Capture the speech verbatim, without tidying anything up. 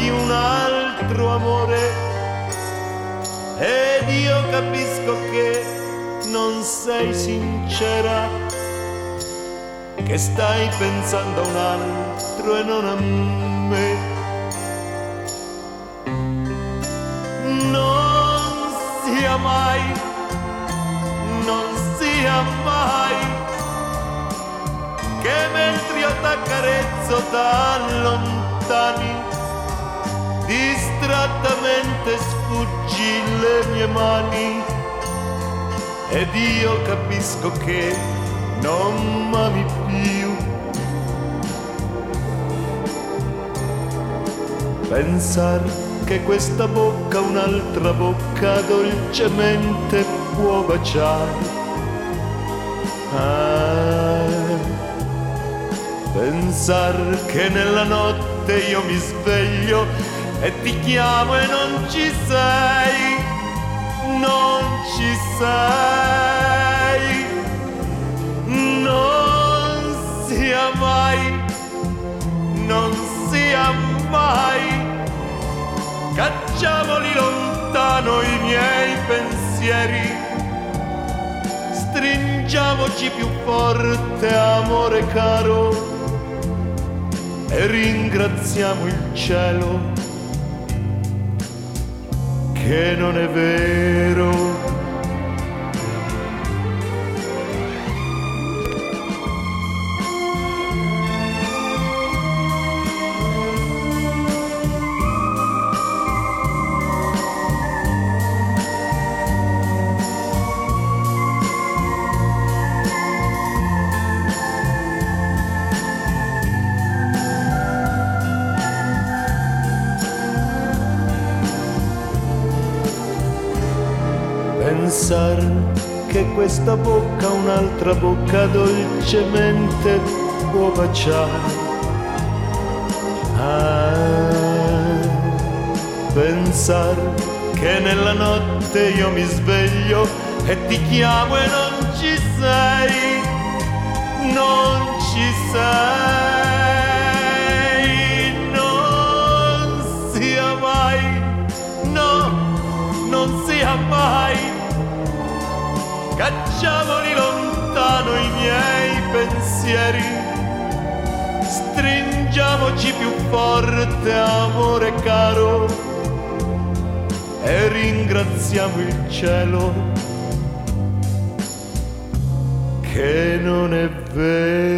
di un altro amore, ed io capisco che non sei sincera, che stai pensando a un altro e non a me. Non sia mai, non sia mai che mentre io t'accarezzo t'allontani, distrattamente sfuggi le mie mani, ed io capisco che non m'ami più. Pensar che questa bocca un'altra bocca dolcemente può baciare. Ah, pensar che nella notte io mi sveglio e ti chiamo e non ci sei, non ci sei. Non sia mai, non sia mai, cacciamoli lontano i miei pensieri, stringiamoci più forte, amore caro, e ringraziamo il cielo che non è vero. Pensar che questa bocca un'altra bocca dolcemente può baciare. Ah, pensar che nella notte io mi sveglio e ti chiamo e non ci sei, non ci sei. Non sia mai, no, non sia mai, cacciamoli lontano i miei pensieri, stringiamoci più forte, amore caro, e ringraziamo il cielo che non è vero.